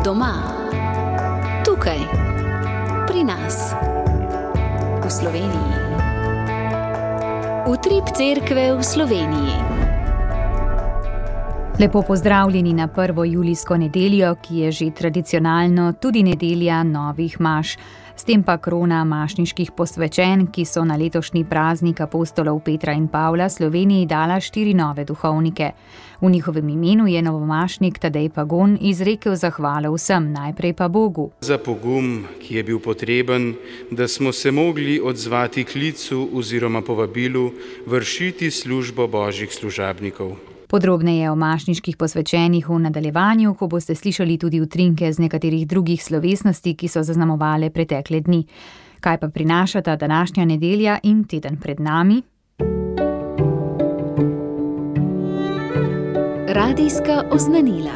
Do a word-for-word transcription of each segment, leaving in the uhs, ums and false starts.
Doma, tukaj, pri nas, v Sloveniji. Utrip cerkve v Sloveniji. Lepo pozdravljeni na prvo julijsko nedeljo, ki je že tradicionalno tudi nedelja novih maš. S tem pa krona mašniških posvečenj, ki so na letošnji praznik apostolov Petra in Pavla Sloveniji dala štiri nove duhovnike. V njihovem imenu je novomašnik Tadej Pagon izrekel zahvalo vsem, najprej pa Bogu. Za pogum, ki je bil potreben, da smo se mogli odzvati klicu oziroma povabilu vršiti službo božjih služabnikov. Podrobneje o mašniških posvečenjih v nadaljevanju, ko boste slišali tudi utrinke z nekaterih drugih slovesnosti, ki so zaznamovale pretekle dni. Kaj pa prinašata današnja nedelja in teden pred nami? Radijska oznanila.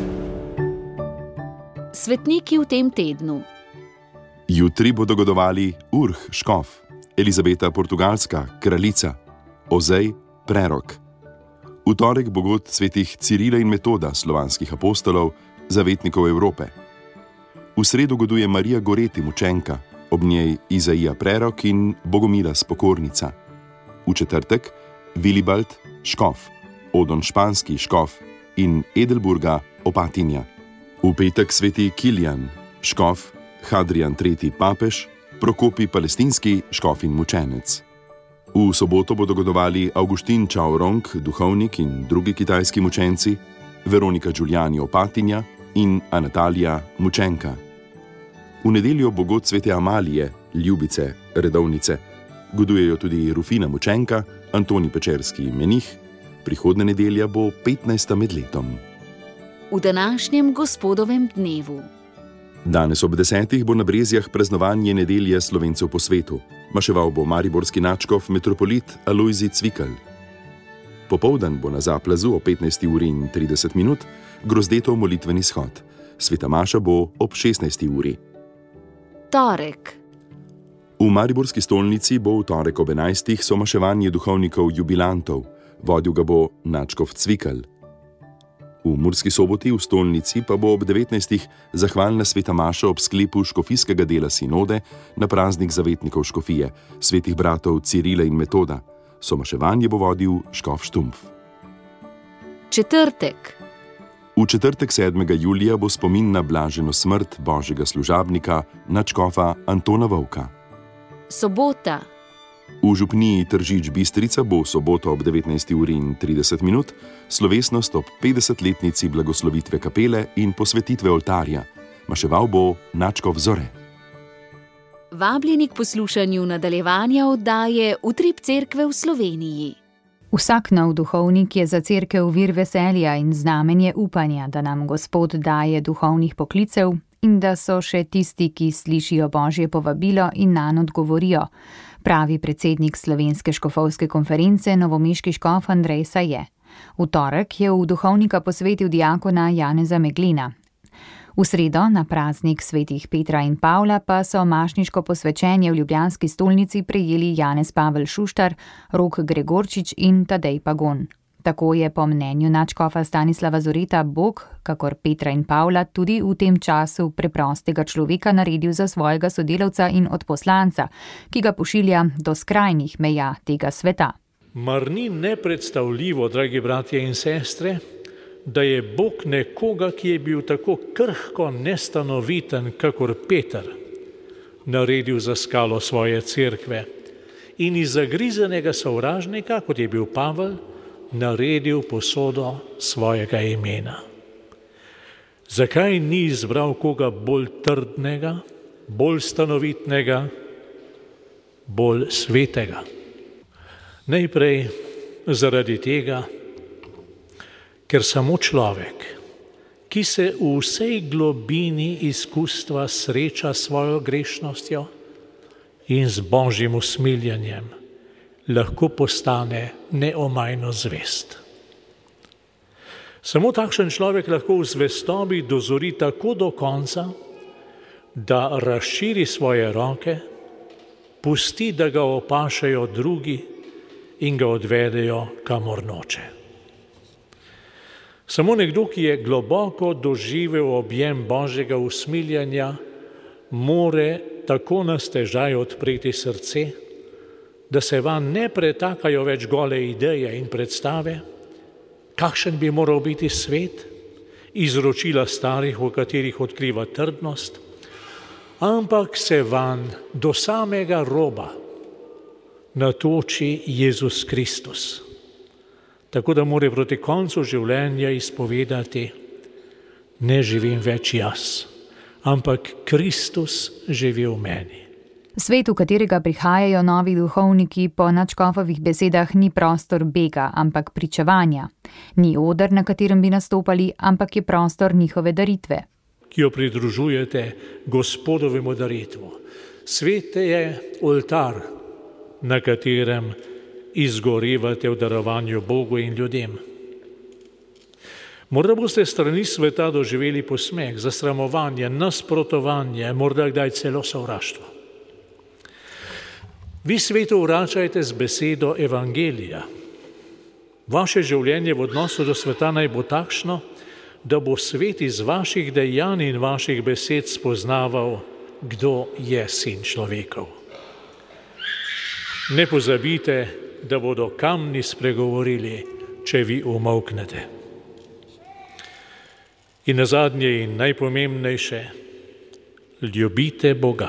Svetniki v tem tednu. Jutri bodo godovali Urh, škof, Elizabeta Portugalska, kraljica, Ozej, prerok. V torek bo god svetih Cirila in Metoda, slovanskih apostolov, zavetnikov Evrope. V sredo goduje Marija Goreti, mučenka, ob njej Izaija prerok in Bogomila spokornica. V četrtek Vilibald, škof, Odon španski, škof in Edelburga, opatinja. V petek sveti Kilian, škof, Hadrian tretji, papež, Prokopi palestinski, škof in mučenec. V soboto bodo godovali Avguštin Čaorong, duhovnik in drugi kitajski mučenci, Veronika Giuliani, opatinja in Anatalija, mučenka. V nedeljo bo god svete Amalije, ljubice, redovnice. Godujejo tudi Rufina, mučenka, Antoni Pečerski, menih. Prihodnja nedelja bo petnajsta med letom. V današnjem gospodovem dnevu. Danes ob desetih bo na Brezjah praznovanje nedelje Slovencev po svetu. Maševal bo mariborski nadškof metropolit Alojzij Cvikl. Popoldan bo na Zaplazu o petnajsti uri in trideset minut Grozdetov molitveni shod. Sveta maša bo ob šestnajsti uri. Torek. V mariborski stolnici bo v torek ob enajstih somaševanje duhovnikov jubilantov. Vodil ga bo nadškof Cvikl. V Murski Soboti v stolnici pa bo ob devetnajstih zahvalna sveta maša ob sklepu škofijskega dela sinode na praznik zavetnikov škofije, svetih bratov Cirila in Metoda. Somaševanje bo vodil škof Štumpf. Četrtek. V četrtek sedmega julija bo spomin na blaženo smrt božjega služabnika nadškofa Antona Vovka. Sobota. V župniji Tržič Bistrica bo v soboto ob devetnajsti uri in trideset minut slovesnost ob petdesetletnici blagoslovitve kapele in posvetitve oltarja. Maševal bo nadškof Zore. Vabljeni k poslušanju nadaljevanja oddaje Utrip cerkve v Sloveniji. Vsak nov duhovnik je za cerkev vir veselja in znamenje upanja, da nam Gospod daje duhovnih poklicev in da so še tisti, ki slišijo božje povabilo in nanj odgovorijo, pravi predsednik Slovenske škofovske konference novomeški škof Andrej Saje. V torek je v duhovnika posvetil diakona Janeza Meglina. V sredo na praznik svetih Petra in Pavla pa so mašniško posvečenje v ljubljanski stolnici prejeli Janez Pavel Šuštar, Rok Gregorčič in Tadej Pagon. Tako je po mnenju nadškofa Stanislava Zoreta Bog, kakor Petra in Pavla, tudi v tem času preprostega človeka naredil za svojega sodelavca in odposlanca, ki ga pošilja do skrajnih meja tega sveta. Mar ni nepredstavljivo, dragi bratje in sestre, da je Bog nekoga, ki je bil tako krhko nestanoviten, kakor Peter, naredil za skalo svoje cerkve in iz zagrizenega sovražnika, kot je bil Pavel, naredil posodo svojega imena. Zakaj ni izbral koga bolj trdnega, bolj stanovitnega, bolj svetega? Najprej zaradi tega, ker samo človek, ki se v vsej globini izkustva sreča s svojo grešnostjo in z božjim usmiljenjem, lahko postane neomajno zvest. Samo takšen človek lahko v zvestobi dozori tako do konca, da razširi svoje roke, pusti, da ga opašajo drugi in ga odvedejo, kamor noče. Samo nekdo, ki je globoko doživel objem Božjega usmiljanja, more tako na stežaj odpreti srce, da se van ne pretakajo več gole ideje in predstave, kakšen bi moral biti svet, izročila starih, v katerih odkriva trdnost, ampak se van do samega roba natoči Jezus Kristus. Tako da mora proti koncu življenja izpovedati: ne živim več jaz, ampak Kristus živi v meni. Svet, v katerega prihajajo novi duhovniki, po nadškofovih besedah ni prostor bega, ampak pričevanja. Ni oder, na katerem bi nastopali, ampak je prostor njihove daritve. Ki jo pridružujete Gospodovemu daritvu. Svet je oltar, na katerem izgorevate v darovanju Bogu in ljudem. Morda boste strani sveta doživeli posmeh, zasramovanje, nasprotovanje, morda kdaj celo sovraštvo. Vi svetu vračajte z besedo evangelija. Vaše življenje v odnosu do sveta naj bo takšno, da bo svet iz vaših dejanj in vaših besed spoznaval, kdo je sin človekov. Ne pozabite, da bodo kamni spregovorili, če vi umolknete. In nazadnje in najpomembnejše, ljubite Boga.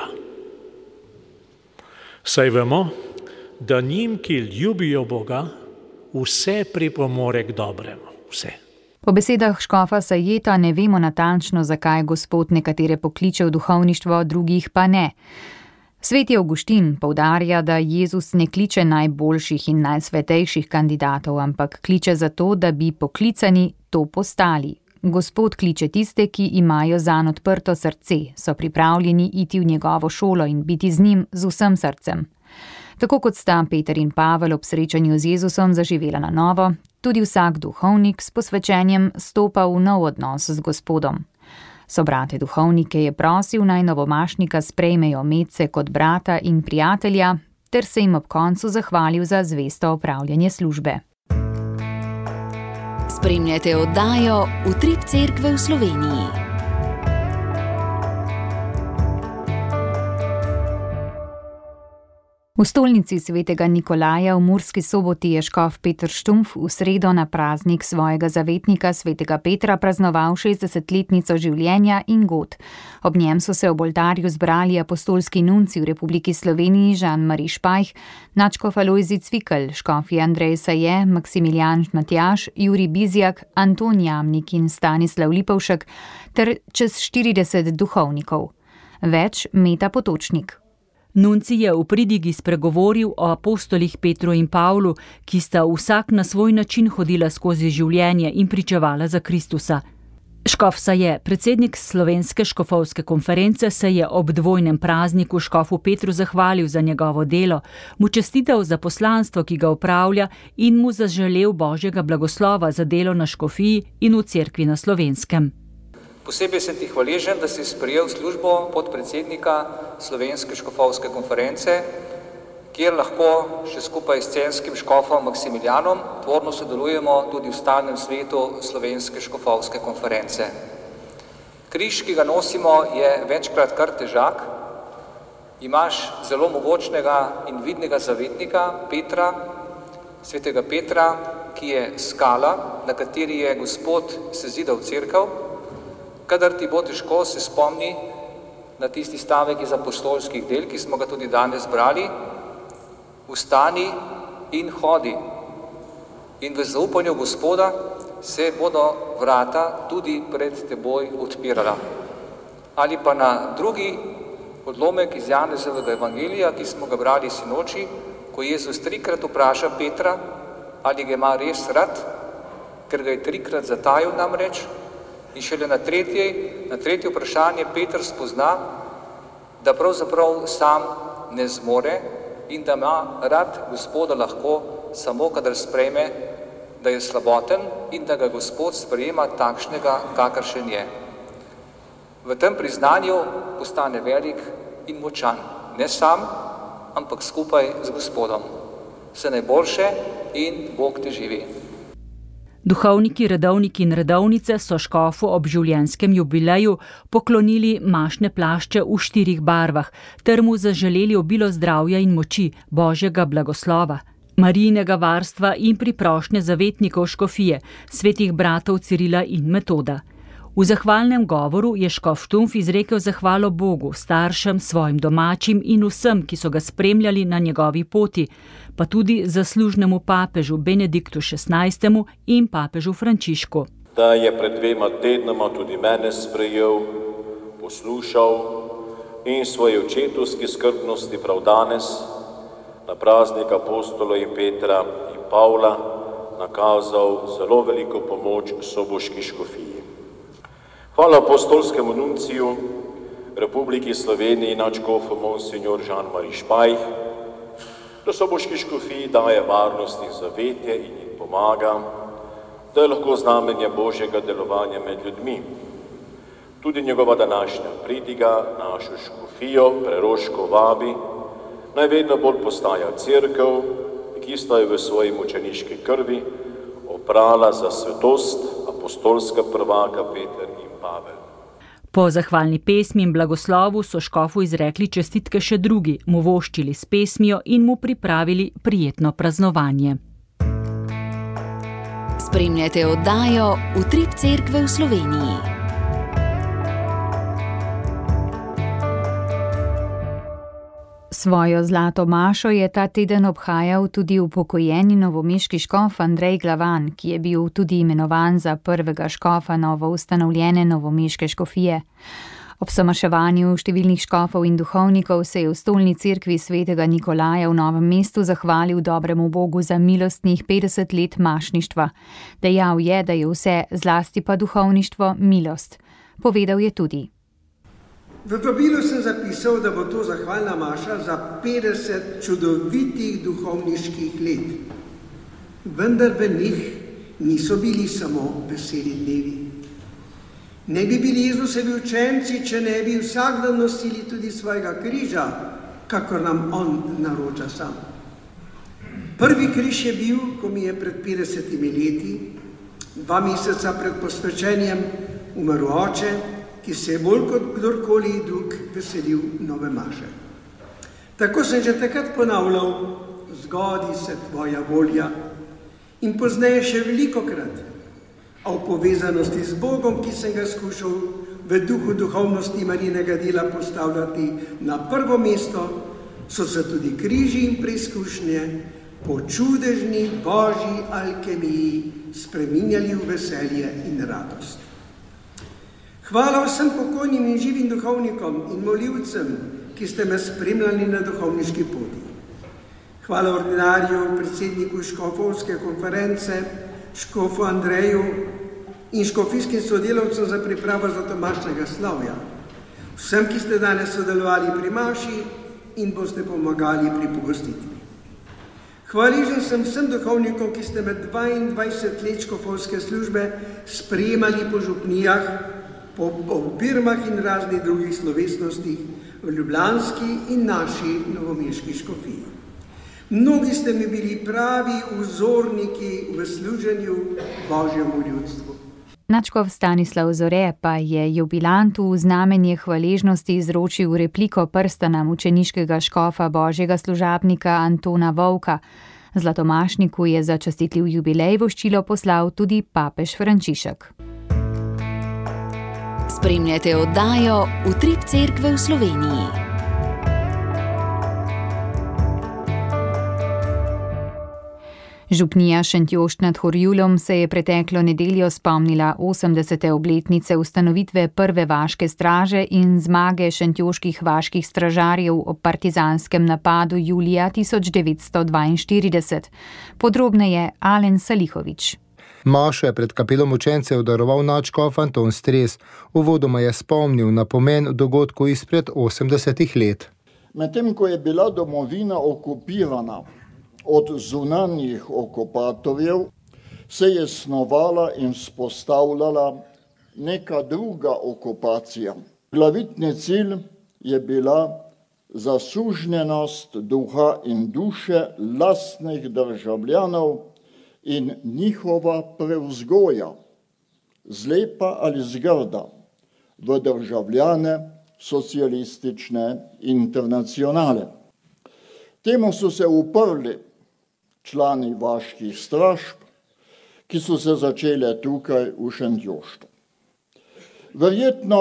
Saj vemo, da njim, ki ljubijo Boga, vse pripomore k dobremu. Vse. Po besedah škofa Sajeta ne vemo natančno, zakaj Gospod nekatere pokliče v duhovništvo, drugih pa ne. Sveti Avguštin poudarja, da Jezus ne kliče najboljših in najsvetejših kandidatov, ampak kliče zato, da bi poklicani to postali. Gospod kliče tiste, ki imajo zanj odprto srce, so pripravljeni iti v njegovo šolo in biti z njim z vsem srcem. Tako kot sta Peter in Pavel ob srečanju z Jezusom zaživela na novo, tudi vsak duhovnik s posvečenjem stopa v nov odnos z Gospodom. Sobrate duhovnike je prosil, naj novomašnika sprejmejo medse kot brata in prijatelja, ter se jim ob koncu zahvalil za zvesto opravljanje službe. Spremljate oddajo Utrip Cerkve v Sloveniji. V stolnici svetega Nikolaja v Murski Soboti je škof Peter Štumpf v sredo na praznik svojega zavetnika svetega Petra praznoval šestdesetletnico življenja in god. Ob njem so se ob oltarju zbrali apostolski nunci v Republiki Sloveniji Jean-Marie Špajh, nadškof Alojzij Cvikl, škofi Andrej Saje, Maksimilijan Matjaž, Jurij Bizjak, Anton Jamnik in Stanislav Lipovšek ter čez štirideset duhovnikov. Več Meta Potočnik. Nunci je v pridigi spregovoril o apostolih Petru in Pavlu, ki sta vsak na svoj način hodila skozi življenje in pričevala za Kristusa. Škof Saje, predsednik Slovenske škofovske konference, se je ob dvojnem prazniku škofu Petru zahvalil za njegovo delo, mu čestital za poslanstvo, ki ga opravlja, in mu zaželel Božjega blagoslova za delo na škofiji in v cerkvi na Slovenskem. Posebej sem ti hvaležen, da si sprejel službo podpredsednika Slovenske škofovske konference, kjer lahko še skupaj s censkim škofom Maksimilijanom tvorno sodelujemo tudi v stalnem svetu Slovenske škofovske konference. Križ, ki ga nosimo, je večkrat kar težak. Imaš zelo mogočnega in vidnega zavetnika Petra, svetega Petra, ki je skala, na kateri je Gospod sezidal cerkev. Kadar ti bo težko, se spomni na tisti stavek iz apostolskih del, ki smo ga tudi danes brali: vstani in hodi. In v zaupanju Gospoda se bodo vrata tudi pred teboj odpirala. Ali pa na drugi odlomek iz Janezovega evangelija, ki smo ga brali sinoči, ko Jezus trikrat vpraša Petra, ali ga ima res rad, ker ga je trikrat zatajil namreč. In šele na tretje, na tretje vprašanje Peter spozna, da pravzaprav sam ne zmore in da ima rad Gospoda lahko samo, kadar sprejme, da je slaboten in da ga Gospod sprejema takšnega, kakršen je. V tem priznanju postane velik in močan, ne sam, ampak skupaj z Gospodom. Vse najboljše in Bog te živi. Duhovniki, redovniki in redovnice so škofu ob življenjskem jubileju poklonili mašne plašče v štirih barvah ter mu zaželeli obilo zdravja in moči, Božjega blagoslova, Marijinega varstva in priprošnje zavetnikov škofije, svetih bratov Cirila in Metoda. V zahvalnem govoru je škof Štumpf izrekel zahvalo Bogu, staršem, svojim domačim in vsem, ki so ga spremljali na njegovi poti, pa tudi zaslužnemu papežu Benediktu šestnajstemu in papežu Frančišku. Da je pred dvema tednoma tudi mene sprejel, poslušal in svoje očetovske skrbnosti prav danes, na praznik apostolov in Petra in Pavla, nakazal zelo veliko pomoč soboški škofiji. Hvala apostolskemu nunciju Republiki Sloveniji nadškofu monsignor Jean-Marie Špajh, da soboški škofiji daje varnost in zavetje in jim pomaga, da je lahko znamenje Božjega delovanja med ljudmi. Tudi njegova današnja pridiga našo škofijo preroško vabi, naj vedno bolj postaja cerkev, ki sta jo v svoji mučeniški krvi oprala za svetost apostolska prvaka Peter in Pavel. Po zahvalni pesmi in blagoslovu so škofu izrekli čestitke še drugi, mu voščili s pesmijo in mu pripravili prijetno praznovanje. Spremljate oddajo Utrip cerkve v Sloveniji. Svojo zlato mašo je ta teden obhajal tudi upokojeni novomeški škof Andrej Glavan, ki je bil tudi imenovan za prvega škofa novoustanovljene novomeške škofije. Ob somaševanju številnih škofov in duhovnikov se je v stolni cerkvi svetega Nikolaja v Novem mestu zahvalil dobremu Bogu za milostnih petdeset let mašništva. Dejal je, da je vse, zlasti pa duhovništvo, milost. Povedal je tudi: V vabilu sem zapisal, da bo to zahvalna maša za petdeset čudovitih duhovniških let. Vendar v njih niso bili samo veseli dnevi. Ne bi bili Jezusovi učenci, če ne bi vsak dan nosili tudi svojega križa, kakor nam on naroča sam. Prvi križ je bil, ko mi je pred petdesetimi leti, dva meseca pred posvečenjem, umrl oče, ki se je bolj kot kdorkoli drug veselil nove maše. Tako sem že takrat ponavljal: zgodi se tvoja volja, in pozneje še velikokrat. A v povezanosti z Bogom, ki sem ga skušal v duhu duhovnosti Marijinega dela postavljati na prvo mesto, so se tudi križi in preizkušnje po čudežni božji alkemiji spreminjali v veselje in radost. Hvala vsem pokojnim in živim duhovnikom in molivcem, ki ste me spremljali na duhovniški poti. Hvala ordinarju, predsedniku škofovske konference, škofu Andreju in škofijskim sodelavcem za pripravo zlatomašnega slavja. Vsem, ki ste danes sodelovali pri maši in boste pomagali pri pogostitvi. Hvaležen sem vsem duhovnikom, ki ste med dvaindvajset let škofovske službe sprejemali po župnijah, po birmah in raznih drugih slovesnostih v ljubljanski in naši novomeški škofiji. Mnogi ste mi bili pravi vzorniki v služenju Božjemu ljudstvu. Nadškof Stanislav Zore pa je jubilantu v znamenje hvaležnosti izročil repliko prstana mučeniškega škofa Božjega služabnika Antona Vovka. Zlatomašniku je za častitljiv jubilej voščilo poslal tudi papež Frančišek. Spremljate oddajo Utrip cerkve v Sloveniji. Župnija Šentjošt nad Horjulom se je preteklo nedeljo spomnila osemdesete obletnice ustanovitve prve vaške straže in zmage šentjoških vaških stražarjev ob partizanskem napadu julija tisoč devetsto dvainštirideset. Podrobneje Alen Salihovič. Mašo je pred kapelo mučencev daroval nadškof Anton Stres. Uvodoma je spomnil na pomen dogodkov izpred osemdesetih let. Medtem ko je bila domovina okupirana od zunanjih okupatorjev, se je snovala in vzpostavljala neka druga okupacija. Glavitni cilj je bila zasužnjenost duha in duše lastnih državljanov in njihova prevzgoja, zlepa ali zgrda, v državljane socialistične internacionale. Temu so se uprli člani vaških stražb, ki so se začele tukaj v Šentjoštu. Verjetno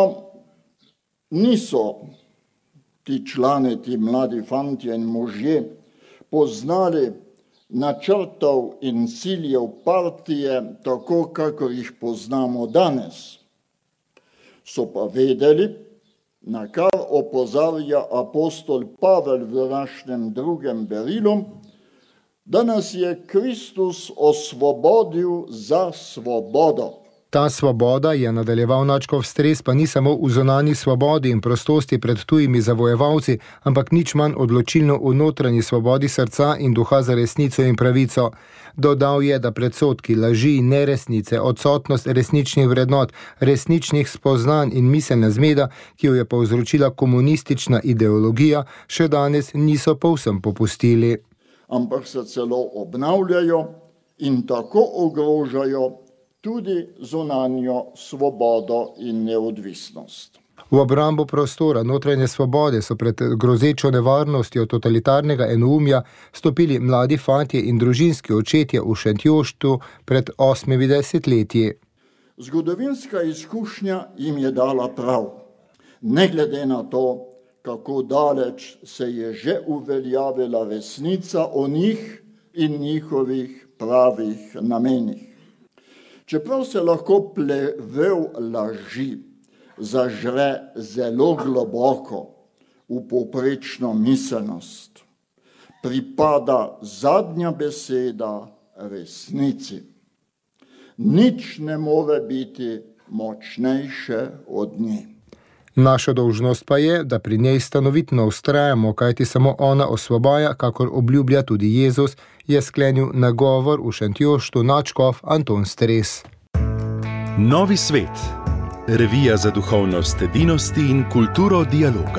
niso ti člani, ti mladi fantje in možje poznali načrtov in ciljev partije tako, kakor jih poznamo danes. So pa vedeli, na kar opozarja apostol Pavel v našem drugem berilu, da nas je Kristus osvobodil za svobodo. Ta svoboda, je nadaljeval nadškof Stres, pa ni samo v zunanji svobodi in prostosti pred tujimi zavojevalci, ampak nič manj odločilno v notranji svobodi srca in duha za resnico in pravico. Dodal je, da predsodki, laži, neresnice, odsotnost resničnih vrednot, resničnih spoznanj in miselna zmeda, ki jo je povzročila komunistična ideologija, še danes niso povsem popustili. Ampak se celo obnavljajo in tako ogrožajo tudi zunanjo svobodo in neodvisnost. V obrambo prostora notranje svobode so pred grozečo nevarnostjo totalitarnega enoumja stopili mladi fantje in družinski očetje v Šentjoštu pred osmimi desetletji. Zgodovinska izkušnja jim je dala prav, ne glede na to, kako daleč se je že uveljavila resnica o njih in njihovih pravih namenih. Čeprav se lahko plevel laži zažre zelo globoko v povprečno miselnost, pripada zadnja beseda resnici. Nič ne more biti močnejše od nje. Naša dolžnost pa je, da pri njej stanovitno vztrajamo, kajti samo ona osvobaja, kakor obljublja tudi Jezus, je sklenil nagovor v Šentjoštu nadškof Anton Stres. Novi svet. Revija za duhovnost edinosti in kulturo dialoga.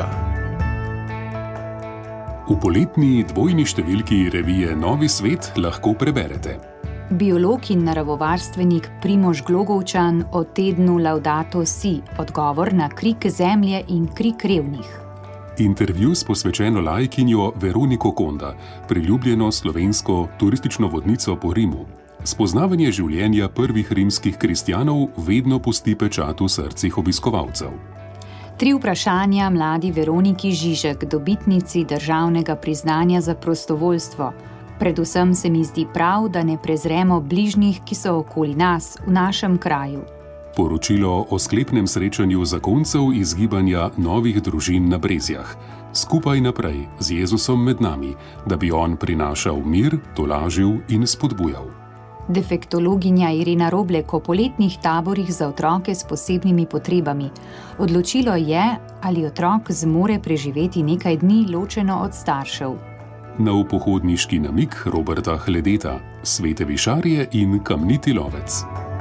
V poletni dvojni številki revije Novi svet lahko preberete. Biolog in naravovarstvenik Primož Glogovčan o tednu Laudato Si, odgovor na krik zemlje in krik revnih. Intervju s posvečeno laikinjo Veroniko Konda, priljubljeno slovensko turistično vodnico po Rimu. Spoznavanje življenja prvih rimskih kristjanov vedno pusti pečat v srcih obiskovalcev. Tri vprašanja mladi Veroniki Žižek, dobitnici državnega priznanja za prostovoljstvo. Predvsem se mi zdi prav, da ne prezremo bližnjih, ki so okoli nas, v našem kraju. Poročilo o sklepnem srečanju zakoncev iz gibanja Novih družin na Brezjah. Skupaj naprej z Jezusom med nami, da bi on prinašal mir, tolažil in spodbujal. Defektologinja Irena Roblek o poletnih taborih za otroke s posebnimi potrebami. Odločilo je, ali otrok zmore preživeti nekaj dni ločeno od staršev. Na upohodniški namig Roberta Hledeta, Svete višarje in Kamniti lovec.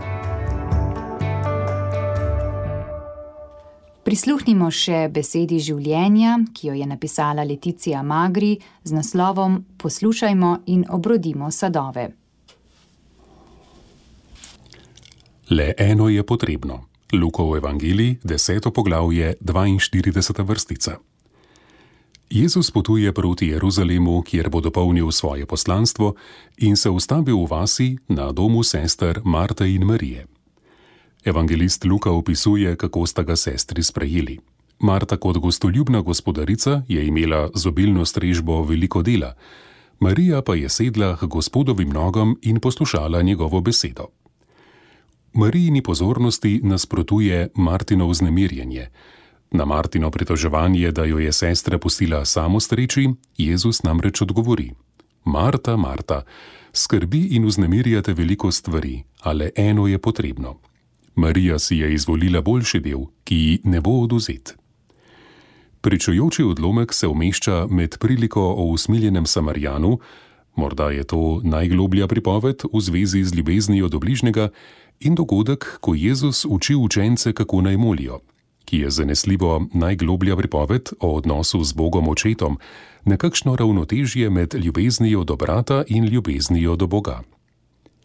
Prisluhnimo še besedi življenja, ki jo je napisala Leticija Magri z naslovom Poslušajmo in obrodimo sadove. Le eno je potrebno. Lukov evangelij, deseto poglavje, dvainštirideseta vrstica. Jezus potuje proti Jeruzalemu, kjer bo dopolnil svoje poslanstvo in se ustavil v vasi na domu sester Marte in Marije. Evangelist Luka opisuje, kako sta ga sestri sprejeli. Marta kot gostoljubna gospodarica je imela z obilno strežbo veliko dela, Marija pa je sedla k Gospodovim nogam in poslušala njegovo besedo. Marijini pozornosti nasprotuje Martino vznemirjenje. Na Martino pritoževanje, da jo je sestra pustila samo streči, Jezus namreč odgovori: Marta, Marta, skrbi in vznemirjate veliko stvari, a le eno je potrebno. Marija si je izvolila boljši del, ki ji ne bo odvzet. Pričujoči odlomek se umešča med priliko o usmiljenem Samarijanu, morda je to najgloblja pripoved v zvezi z ljubeznijo do bližnjega, in dogodek, ko Jezus uči učence, kako naj molijo, ki je zanesljivo najgloblja pripoved o odnosu z Bogom Očetom, nekakšno ravnotežje med ljubeznijo do brata in ljubeznijo do Boga.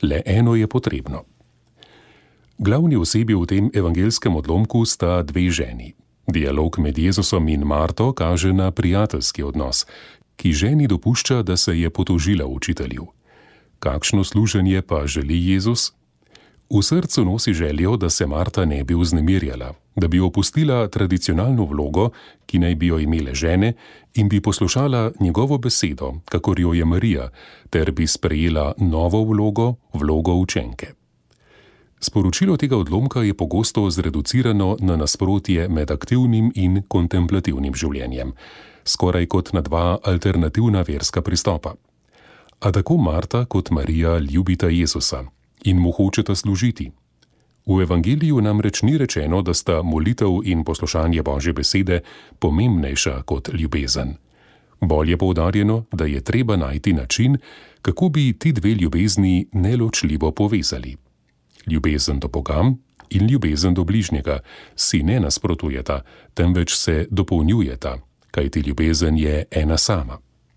Le eno je potrebno. Glavni osebi v tem evangelskem odlomku sta dve ženi. Dialog med Jezusom in Marto kaže na prijateljski odnos, ki ženi dopušča, da se je potožila učitelju. Kakšno služenje pa želi Jezus? V srcu nosi željo, da se Marta ne bi vznemirjala, da bi opustila tradicionalno vlogo, ki naj bi jo imele žene, in bi poslušala njegovo besedo, kakor jo je Marija, ter bi sprejela novo vlogo, vlogo učenke. Sporočilo tega odlomka je pogosto zreducirano na nasprotje med aktivnim in kontemplativnim življenjem, skoraj kot na dva alternativna verska pristopa. A tako Marta kot Marija ljubita Jezusa in mu hočeta služiti. V evangeliju namreč ni rečeno, da sta molitev in poslušanje Božje besede pomembnejša kot ljubezen. Bolj je poudarjeno, da je treba najti način, kako bi ti dve ljubezni neločljivo povezali. Ljubezen do Boga in ljubezen do bližnjega si ne nasprotujeta, temveč se dopolnjujeta, kajti ljubezen je ena sama.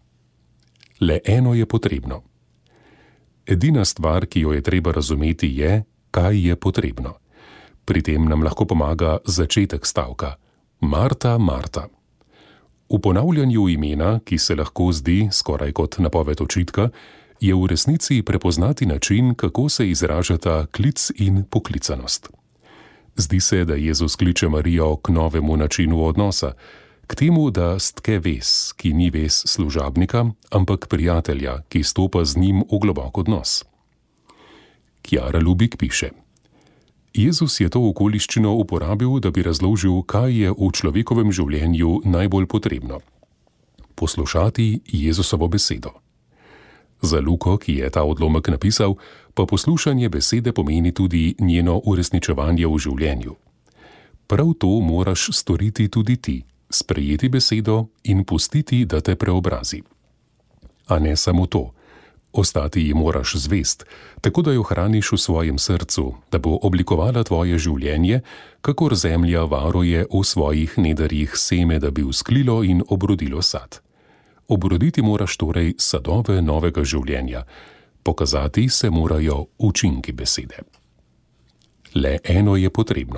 Le eno je potrebno. Edina stvar, ki jo je treba razumeti, je, kaj je potrebno. Pri tem nam lahko pomaga začetek stavka. Marta, Marta. V ponavljanju imena, ki se lahko zdi skoraj kot napoved očitka, je v resnici prepoznati način, kako se izražata klic in poklicanost. Zdi se, da Jezus kliče Marijo k novemu načinu odnosa, k temu, da stke vez, ki ni vez služabnika, ampak prijatelja, ki stopa z njim v globok odnos. Kjara Lubik piše: Jezus je to okoliščino uporabil, da bi razložil, kaj je v človekovem življenju najbolj potrebno. Poslušati Jezusovo besedo. Za Luko, ki je ta odlomek napisal, pa poslušanje besede pomeni tudi njeno uresničevanje v življenju. Prav to moraš storiti tudi ti, sprejeti besedo in pustiti, da te preobrazi. A ne samo to, ostati ji moraš zvest, tako da jo hraniš v svojem srcu, da bo oblikovala tvoje življenje, kakor zemlja varuje v svojih nedarjih seme, da bi vzklilo in obrodilo sad. Obroditi moraš torej sadove novega življenja, pokazati se morajo učinki besede. Le eno je potrebno.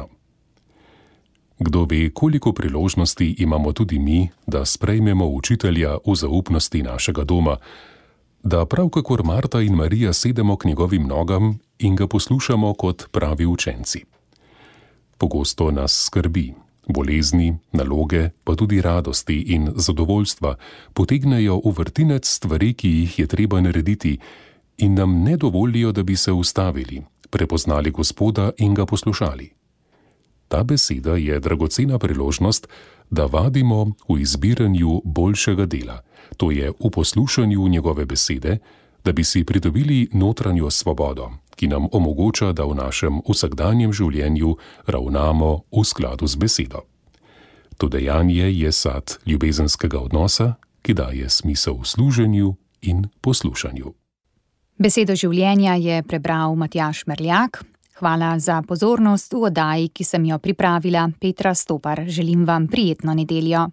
Kdo ve, koliko priložnosti imamo tudi mi, da sprejmemo učitelja v zaupnosti našega doma, da prav kakor Marta in Marija sedemo k njegovim nogam in ga poslušamo kot pravi učenci. Pogosto nas skrbi. Bolezni, naloge, pa tudi radosti in zadovoljstva potegnejo v vrtinec stvari, ki jih je treba narediti, in nam ne dovolijo, da bi se ustavili, prepoznali Gospoda in ga poslušali. Ta beseda je dragocena priložnost, da vadimo v izbiranju boljšega dela, to je v poslušanju njegove besede, da bi si pridobili notranjo svobodo, ki nam omogoča, da v našem vsakdanjem življenju ravnamo v skladu z besedo. To dejanje je sad ljubezenskega odnosa, ki daje smisel služenju in poslušanju. Besedo življenja je prebral Matjaž Merljak. Hvala za pozornost v oddaji, ki sem jo pripravila, Petra Stopar. Želim vam prijetno nedeljo.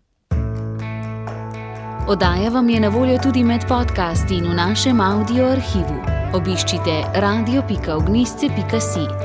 Oddaja vam je na voljo tudi med podcasti in v našem audio arhivu. Obiščite radio pika ognjisce pika si.